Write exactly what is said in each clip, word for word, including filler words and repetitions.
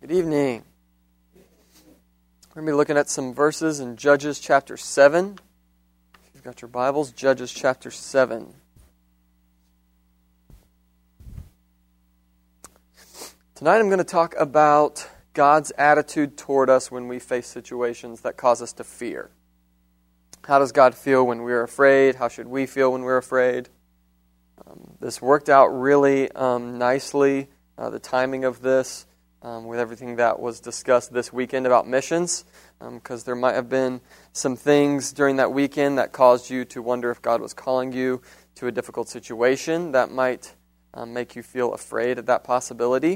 Good evening. We're going to be looking at some verses in Judges chapter seven. If you've got your Bibles, Judges chapter seven. Tonight I'm going to talk about God's attitude toward us when we face situations that cause us to fear. How does God feel when we're afraid? How should we feel when we're afraid? Um, this worked out really um, nicely, uh, the timing of this. Um, with everything that was discussed this weekend about missions, because um, there might have been some things during that weekend that caused you to wonder if God was calling you to a difficult situation that might um, make you feel afraid of that possibility.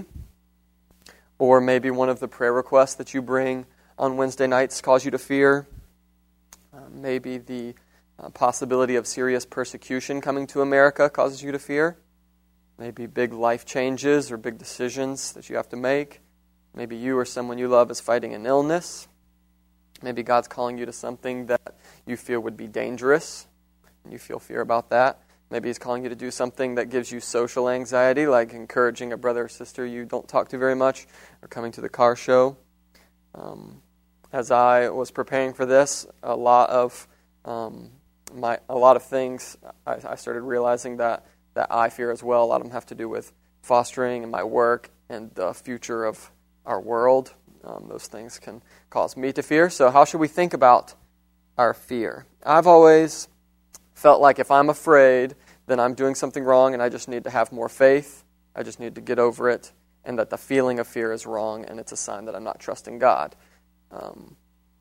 Or maybe one of the prayer requests that you bring on Wednesday nights cause you to fear. Uh, maybe the uh, possibility of serious persecution coming to America causes you to fear. Maybe big life changes or big decisions that you have to make. Maybe you or someone you love is fighting an illness. Maybe God's calling you to something that you feel would be dangerous, and you feel fear about that. Maybe He's calling you to do something that gives you social anxiety, like encouraging a brother or sister you don't talk to very much, or coming to the car show. Um, as I was preparing for this, a lot of um, my a lot of things I, I started realizing that. that I fear as well. A lot of them have to do with fostering and my work and the future of our world. Um, those things can cause me to fear. So how should we think about our fear? I've always felt like if I'm afraid, then I'm doing something wrong and I just need to have more faith. I just need to get over it, and that the feeling of fear is wrong and it's a sign that I'm not trusting God. Um,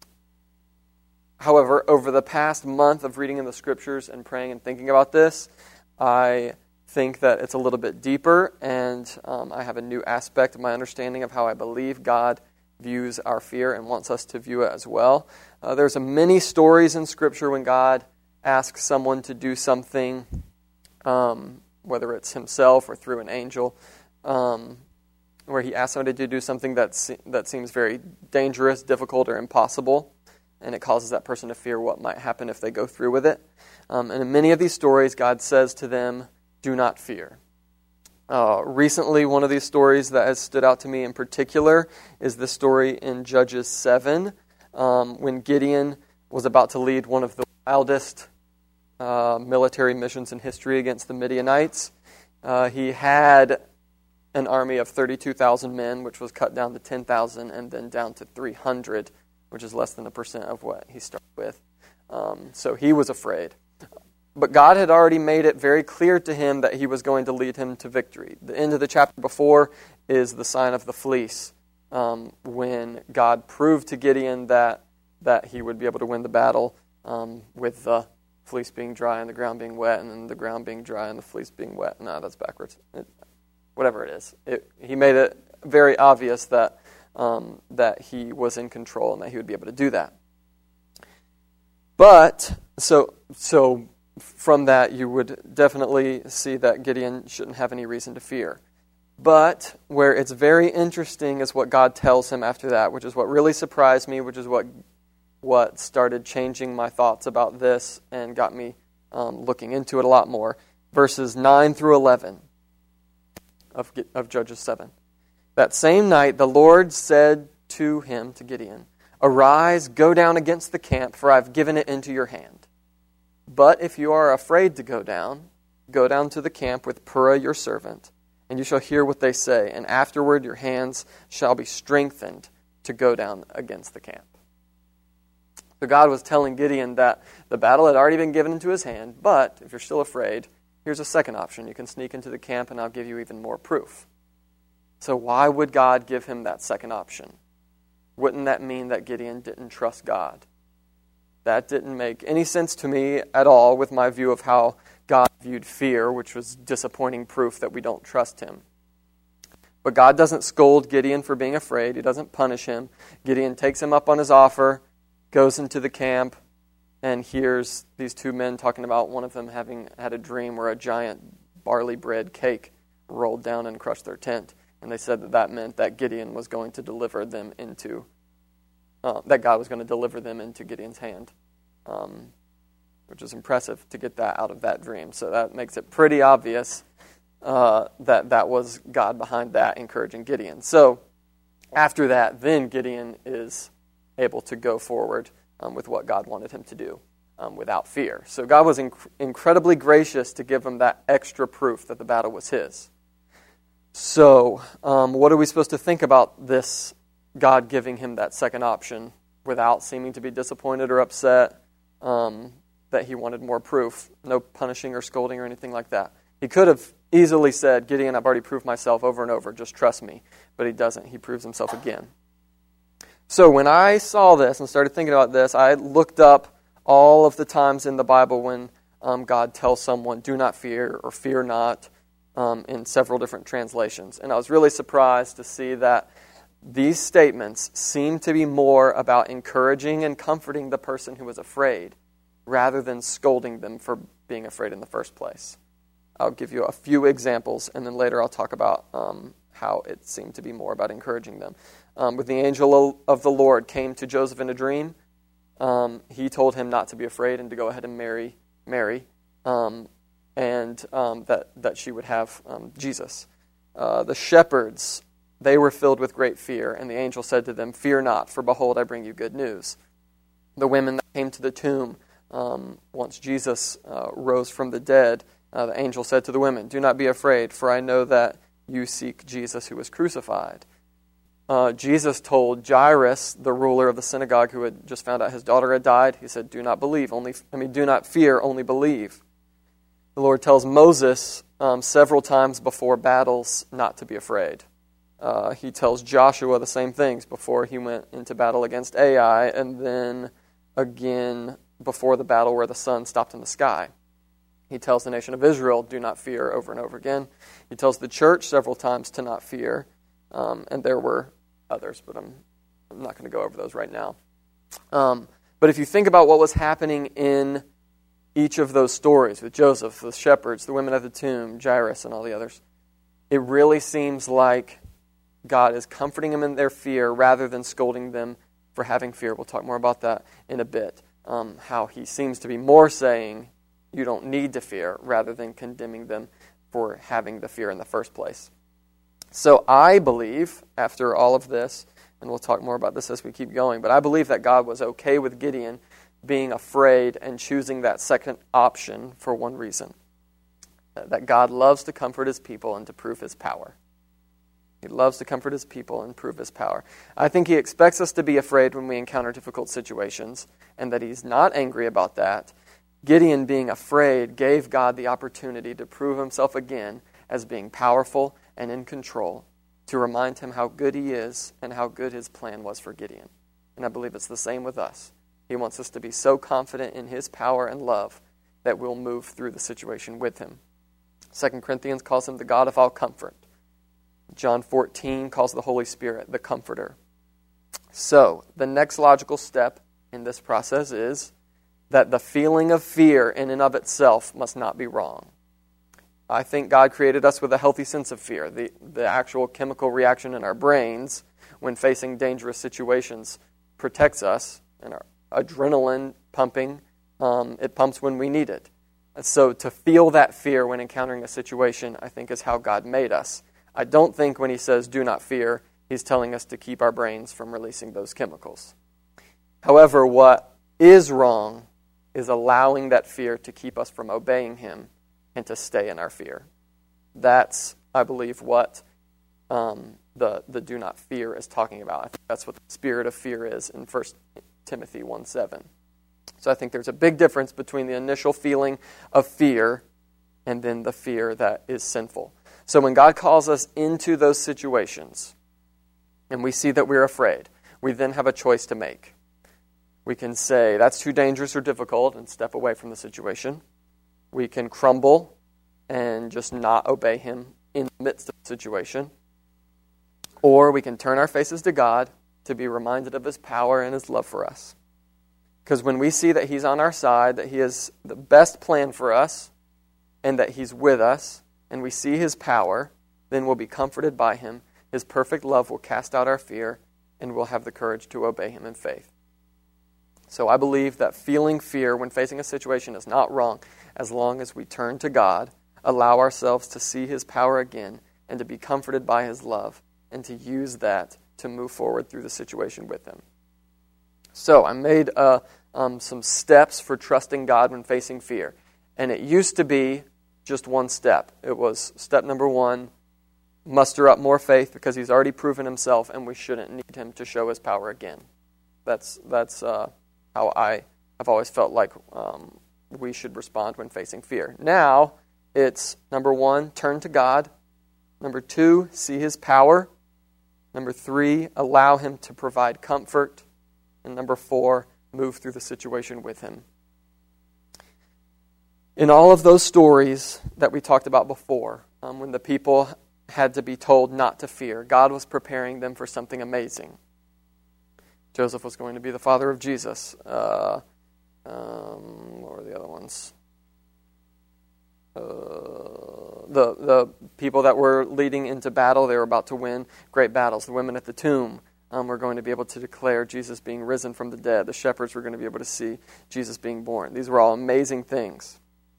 however, over the past month of reading in the Scriptures and praying and thinking about this, I think that it's a little bit deeper, and um, I have a new aspect of my understanding of how I believe God views our fear and wants us to view it as well. Uh, there's a many stories in Scripture when God asks someone to do something, um, whether it's Himself or through an angel, um, where He asks somebody to do something that se- that seems very dangerous, difficult, or impossible, and it causes that person to fear what might happen if they go through with it. Um, and in many of these stories, God says to them, do not fear. Uh, recently, one of these stories that has stood out to me in particular is the story in Judges seven, um, when Gideon was about to lead one of the wildest uh, military missions in history against the Midianites. Uh, he had an army of thirty-two thousand men, which was cut down to ten thousand, and then down to three hundred, which is less than a percent of what he started with. Um, so he was afraid. But God had already made it very clear to him that He was going to lead him to victory. The end of the chapter before is the sign of the fleece, um, when God proved to Gideon that that he would be able to win the battle um, with the fleece being dry and the ground being wet, and then the ground being dry and the fleece being wet. No, that's backwards. It, whatever it is. It, he made it very obvious that um, that He was in control and that He would be able to do that. But, so so... from that, you would definitely see that Gideon shouldn't have any reason to fear. But where it's very interesting is what God tells him after that, which is what really surprised me, which is what what started changing my thoughts about this and got me um, looking into it a lot more. Verses nine through eleven of, of Judges seven. That same night, the Lord said to him, to Gideon, "Arise, go down against the camp, for I've given it into your hand. But if you are afraid to go down, go down to the camp with Purah your servant, and you shall hear what they say, and afterward your hands shall be strengthened to go down against the camp." So God was telling Gideon that the battle had already been given into his hand, but if you're still afraid, here's a second option. You can sneak into the camp and I'll give you even more proof. So why would God give him that second option? Wouldn't that mean that Gideon didn't trust God? That didn't make any sense to me at all with my view of how God viewed fear, which was disappointing proof that we don't trust Him. But God doesn't scold Gideon for being afraid. He doesn't punish him. Gideon takes him up on his offer, goes into the camp, and hears these two men talking about one of them having had a dream where a giant barley bread cake rolled down and crushed their tent. And they said that that meant that Gideon was going to deliver them into Uh, that God was going to deliver them into Gideon's hand, um, which is impressive to get that out of that dream. So that makes it pretty obvious uh, that that was God behind that, encouraging Gideon. So after that, then Gideon is able to go forward um, with what God wanted him to do um, without fear. So God was inc- incredibly gracious to give him that extra proof that the battle was his. So um, what are we supposed to think about this God giving him that second option without seeming to be disappointed or upset um, that he wanted more proof? No punishing or scolding or anything like that. He could have easily said, Gideon, I've already proved myself over and over, just trust me. But he doesn't. He proves himself again. So when I saw this and started thinking about this, I looked up all of the times in the Bible when um, God tells someone, do not fear or fear not, um, in several different translations. And I was really surprised to see that these statements seem to be more about encouraging and comforting the person who was afraid rather than scolding them for being afraid in the first place. I'll give you a few examples, and then later I'll talk about um, how it seemed to be more about encouraging them. Um, when the angel of the Lord came to Joseph in a dream, um, he told him not to be afraid and to go ahead and marry Mary, um, and um, that, that she would have um, Jesus. Uh, the shepherds, they were filled with great fear, and the angel said to them, fear not, for behold, I bring you good news. The women that came to the tomb, um, once Jesus uh, rose from the dead, Uh, the angel said to the women, do not be afraid, for I know that you seek Jesus who was crucified. Uh, Jesus told Jairus, the ruler of the synagogue who had just found out his daughter had died, he said, do not believe, only, I mean, do not fear, only believe. The Lord tells Moses um, several times before battles not to be afraid. Uh, he tells Joshua the same things before he went into battle against Ai, and then again before the battle where the sun stopped in the sky. He tells the nation of Israel, do not fear, over and over again. He tells the church several times to not fear. Um, and there were others, but I'm, I'm not going to go over those right now. Um, but if you think about what was happening in each of those stories, with Joseph, the shepherds, the women at the tomb, Jairus, and all the others, it really seems like God is comforting them in their fear rather than scolding them for having fear. We'll talk more about that in a bit. Um, how he seems to be more saying, you don't need to fear, rather than condemning them for having the fear in the first place. So I believe, after all of this, and we'll talk more about this as we keep going, but I believe that God was okay with Gideon being afraid and choosing that second option for one reason. That God loves to comfort his people and to prove his power. He loves to comfort his people and prove his power. I think he expects us to be afraid when we encounter difficult situations, and that he's not angry about that. Gideon, being afraid, gave God the opportunity to prove himself again as being powerful and in control, to remind him how good he is and how good his plan was for Gideon. And I believe it's the same with us. He wants us to be so confident in his power and love that we'll move through the situation with him. Second Corinthians calls him the God of all comfort. John fourteen calls the Holy Spirit the Comforter. So, the next logical step in this process is that the feeling of fear in and of itself must not be wrong. I think God created us with a healthy sense of fear. The, the actual chemical reaction in our brains when facing dangerous situations protects us, and our adrenaline pumping, um, it pumps when we need it. And so to feel that fear when encountering a situation, I think, is how God made us. I don't think when he says, do not fear, he's telling us to keep our brains from releasing those chemicals. However, what is wrong is allowing that fear to keep us from obeying him and to stay in our fear. That's, I believe, what um, the, the do not fear is talking about. I think that's what the spirit of fear is in First Timothy one seven. So I think there's a big difference between the initial feeling of fear and then the fear that is sinful. So when God calls us into those situations and we see that we're afraid, we then have a choice to make. We can say, that's too dangerous or difficult, and step away from the situation. We can crumble and just not obey him in the midst of the situation. Or we can turn our faces to God to be reminded of his power and his love for us. Because when we see that he's on our side, that he has the best plan for us, and that he's with us, and we see his power, then we'll be comforted by him. His perfect love will cast out our fear, and we'll have the courage to obey him in faith. So I believe that feeling fear when facing a situation is not wrong, as long as we turn to God, allow ourselves to see his power again, and to be comforted by his love, and to use that to move forward through the situation with him. So I made uh, um, some steps for trusting God when facing fear. And it used to be just one step. It was step number one, muster up more faith because he's already proven himself and we shouldn't need him to show his power again. That's that's uh, how I have always felt like um, we should respond when facing fear. Now, it's number one, turn to God. Number two, see his power. Number three, allow him to provide comfort. And number four, move through the situation with him. In all of those stories that we talked about before, um, when the people had to be told not to fear, God was preparing them for something amazing. Joseph was going to be the father of Jesus. Uh, um, what were the other ones? Uh, the the people that were leading into battle, they were about to win great battles. The women at the tomb um, were going to be able to declare Jesus being risen from the dead. The shepherds were going to be able to see Jesus being born. These were all amazing things.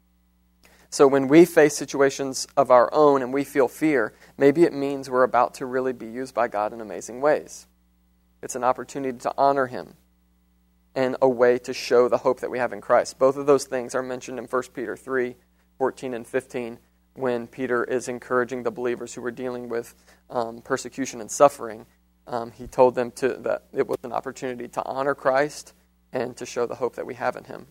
So when we face situations of our own and we feel fear, maybe it means we're about to really be used by God in amazing ways. It's an opportunity to honor him and a way to show the hope that we have in Christ. Both of those things are mentioned in First Peter three, fourteen and fifteen, when Peter is encouraging the believers who were dealing with um, persecution and suffering. Um, he told them to, that it was an opportunity to honor Christ and to show the hope that we have in him.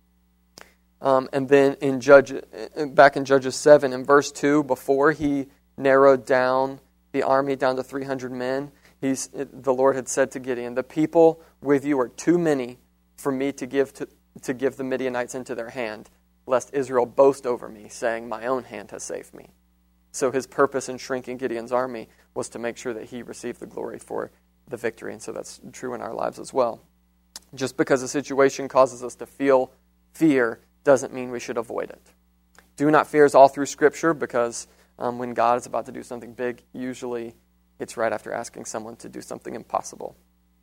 Um, and then in Judge, back in Judges seven, in verse two, before he narrowed down the army down to three hundred men, he's, the Lord had said to Gideon, "The people with you are too many for me to give to, to give the Midianites into their hand, lest Israel boast over me, saying, 'My own hand has saved me.'" So his purpose in shrinking Gideon's army was to make sure that he received the glory for the victory. And so that's true in our lives as well. Just because a situation causes us to feel fear doesn't mean we should avoid it. Do not fear is all through Scripture because um, when God is about to do something big, usually it's right after asking someone to do something impossible.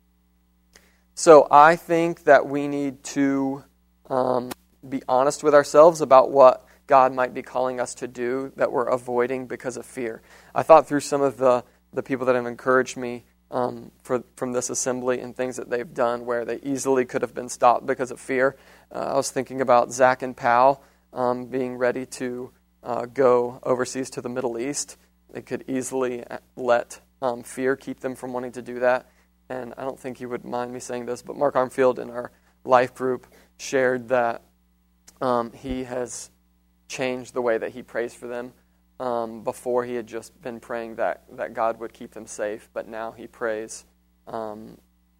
So I think that we need to um, be honest with ourselves about what God might be calling us to do that we're avoiding because of fear. I thought through some of the, the people that have encouraged me um, for, from this assembly and things that they've done where they easily could have been stopped because of fear. Uh, I was thinking about Zach and Pal um, being ready to uh, go overseas to the Middle East. They could easily let um, fear keep them from wanting to do that. And I don't think you would mind me saying this, but Mark Armfield in our life group shared that um, he has changed the way that he prays for them. Um, before he had just been praying that, that God would keep them safe, but now he prays um,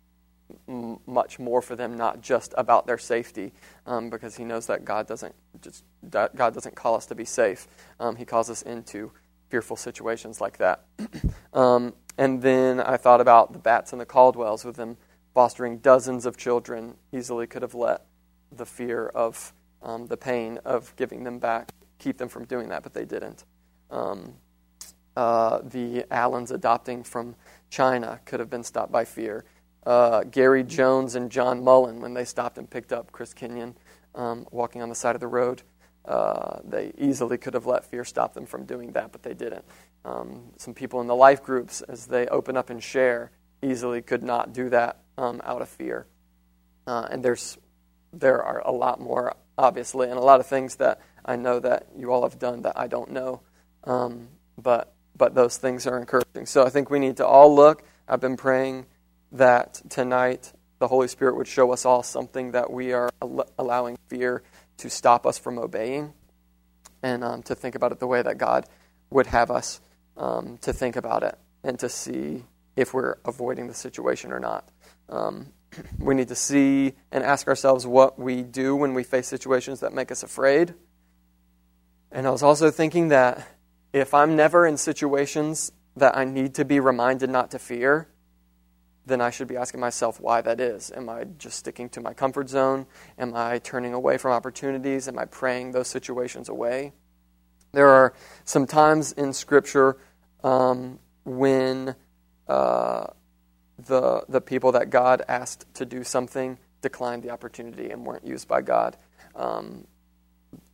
m- much more for them, not just about their safety, um, because he knows that God doesn't just that God doesn't call us to be safe. Um, he calls us into fearful situations like that. um, and then I thought about the Bats and the Caldwells, with them fostering dozens of children, easily could have let the fear of um, the pain of giving them back keep them from doing that, but they didn't. Um, uh, the Allens adopting from China could have been stopped by fear. Uh, Gary Jones and John Mullen, when they stopped and picked up Chris Kenyon um, walking on the side of the road, uh, they easily could have let fear stop them from doing that, but they didn't. Um, some people in the life groups, as they open up and share, easily could not do that um, out of fear. Uh, and there's there are a lot more, obviously, and a lot of things that I know that you all have done that I don't know. Um, but but those things are encouraging. So I think we need to all look. I've been praying that tonight the Holy Spirit would show us all something that we are al- allowing fear to stop us from obeying, and um, to think about it the way that God would have us um, to think about it, and to see if we're avoiding the situation or not. Um, we need to see and ask ourselves what we do when we face situations that make us afraid. And I was also thinking that if I'm never in situations that I need to be reminded not to fear, then I should be asking myself why that is. Am I just sticking to my comfort zone? Am I turning away from opportunities? Am I praying those situations away? There are some times in Scripture um, when uh, the the people that God asked to do something declined the opportunity and weren't used by God um,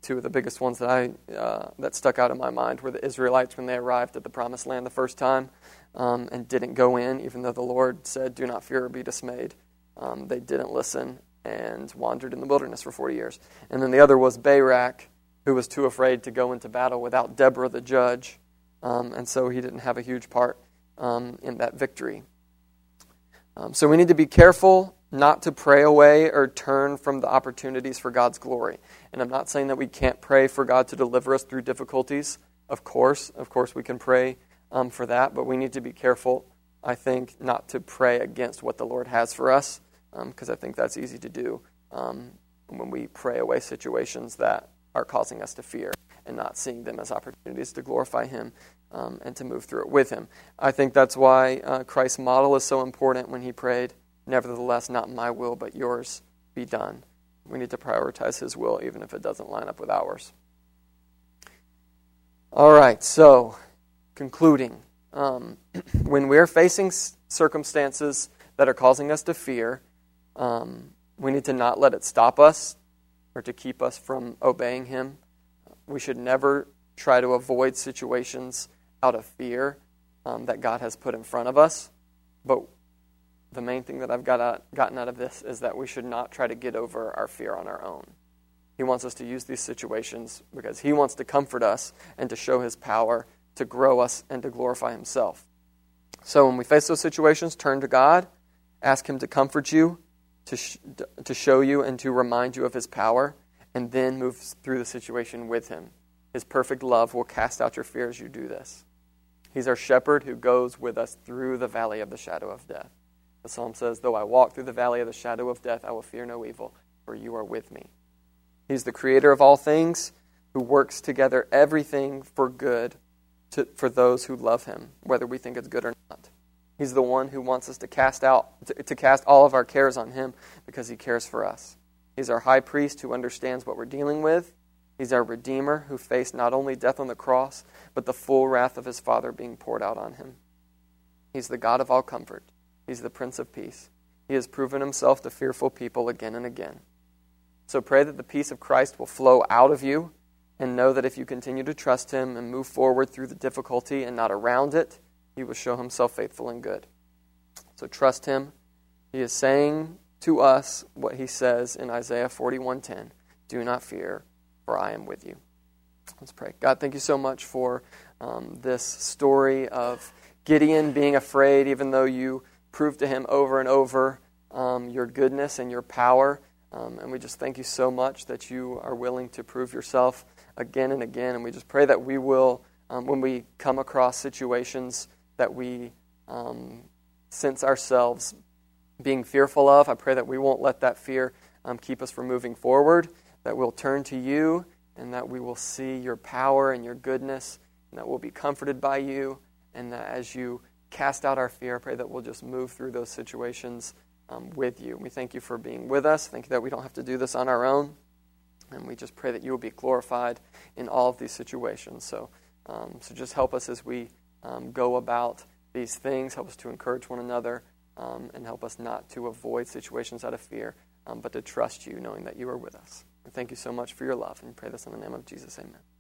two of the biggest ones that I uh, that stuck out in my mind were the Israelites when they arrived at the Promised Land the first time um, and didn't go in, even though the Lord said, "Do not fear or be dismayed." Um, they didn't listen and wandered in the wilderness for forty years. And then the other was Barak, who was too afraid to go into battle without Deborah the judge, um, and so he didn't have a huge part um, in that victory. Um, so we need to be careful not to pray away or turn from the opportunities for God's glory. And I'm not saying that we can't pray for God to deliver us through difficulties. Of course, of course we can pray um, for that, but we need to be careful, I think, not to pray against what the Lord has for us, because um, I think that's easy to do um, when we pray away situations that are causing us to fear and not seeing them as opportunities to glorify Him um, and to move through it with Him. I think that's why uh, Christ's model is so important when He prayed, "Nevertheless, not my will, but yours be done." We need to prioritize His will, even if it doesn't line up with ours. All right, so concluding. Um, when we're facing circumstances that are causing us to fear, um, we need to not let it stop us or to keep us from obeying Him. We should never try to avoid situations out of fear um, that God has put in front of us. But the main thing that I've got out, gotten out of this is that we should not try to get over our fear on our own. He wants us to use these situations because He wants to comfort us and to show His power, to grow us, and to glorify Himself. So when we face those situations, turn to God, ask Him to comfort you, to sh- to show you and to remind you of His power, and then move through the situation with Him. His perfect love will cast out your fear as you do this. He's our shepherd who goes with us through the valley of the shadow of death. The psalm says, "Though I walk through the valley of the shadow of death, I will fear no evil, for you are with me." He's the creator of all things, who works together everything for good to, for those who love Him, whether we think it's good or not. He's the one who wants us to cast out to, to cast all of our cares on Him because He cares for us. He's our high priest who understands what we're dealing with. He's our Redeemer who faced not only death on the cross, but the full wrath of His Father being poured out on Him. He's the God of all comfort. He's the Prince of Peace. He has proven Himself to fearful people again and again. So pray that the peace of Christ will flow out of you, and know that if you continue to trust Him and move forward through the difficulty and not around it, He will show Himself faithful and good. So trust Him. He is saying to us what He says in Isaiah forty-one ten, "Do not fear, for I am with you." Let's pray. God, thank you so much for um, this story of Gideon being afraid, even though you proved to him over and over um, your goodness and your power. Um, and we just thank you so much that you are willing to prove yourself again and again. And we just pray that we will, um, when we come across situations that we um, sense ourselves being fearful of, I pray that we won't let that fear um, keep us from moving forward, that we'll turn to you, and that we will see your power and your goodness, and that we'll be comforted by you, and that as you cast out our fear, I pray that we'll just move through those situations um, with you. We thank you for being with us. Thank you that we don't have to do this on our own, and we just pray that you will be glorified in all of these situations. So, um, so just help us as we um, go about these things. Help us to encourage one another, um, and help us not to avoid situations out of fear, um, but to trust you, knowing that you are with us. And thank you so much for your love, and we pray this in the name of Jesus. Amen.